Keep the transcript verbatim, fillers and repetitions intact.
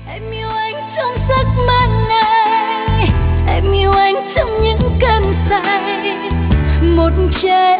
Em yêu anh trong giấc mơ này, em yêu anh trong những cơn say. Một trời